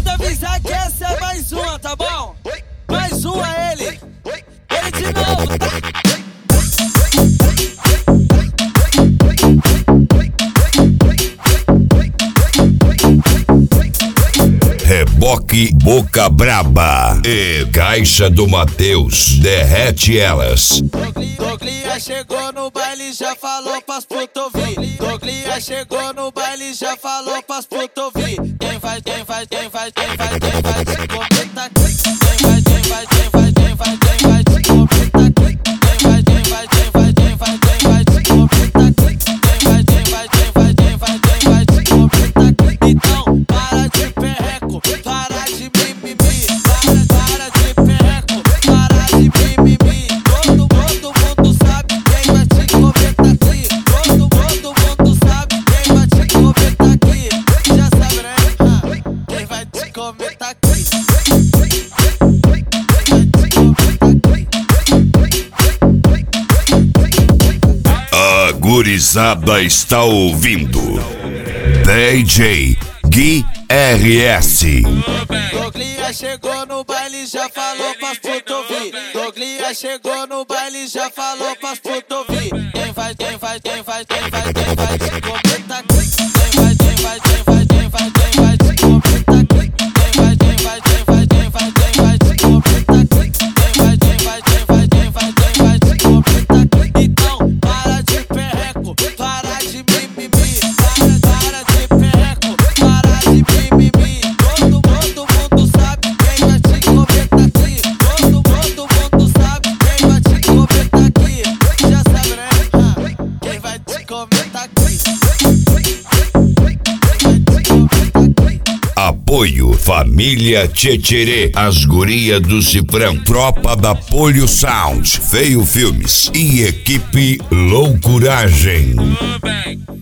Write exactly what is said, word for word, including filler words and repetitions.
Manda avisar que essa é mais uma, tá bom? Mais uma ele. Ele de novo, tá? Reboque Boca Braba e Caixa do Mateus, derrete elas. Doglinha chegou no baile, já falou pras puto ouvir. Doglinha chegou no baile, já falou pras puto ouvir. Quem vai, quem vai, quem vai, quem vai, quem vai te completar aqui? Quem vai, quem vai, quem vai, quem vai, quem vai te completar aqui? Quem vai, quem vai, quem vai, quem vai, quem vai te completar aqui? Quem vai, quem vai, quem vai, quem vai, quem vai te completar aqui? Então, para de perreco, para de mimimi, para, para de perreco, para de mimimi. Todo, todo mundo sabe quem vai te completar aqui. Todo, todo mundo sabe quem vai te completar aqui. Já sabe, né? Ah, quem vai te completar aqui? A gurizada está ouvindo D J Gui R S. Doglinha chegou no baile, já falou pras puto ouvir. Doglinha chegou no baile, já falou pras puto ouvir. Quem vai, quem vai, quem vai, quem vai, quem vai te completar aqui? Quem vai, quem vai, quem vai, quem vai, quem vai te completar aqui? Quem vai, quem vai, quem vai, quem vai, quem vai te completar aqui? Quem vai, quem vai, quem vai, quem vai, quem vai te completar aqui? Então, para de perreco, para de mimimi, para, para de perreco, para de mimimi. Todo, todo mundo sabe quem vai te completar aqui. Todo, todo mundo sabe quem vai te completar aqui. Já sabe, né? Ah, quem vai te completar aqui? Apoio Família Tchetcherê, as guria do Cifrão, Tropa da Polio Sound, Feio Filmes e Equipe Loucuragem.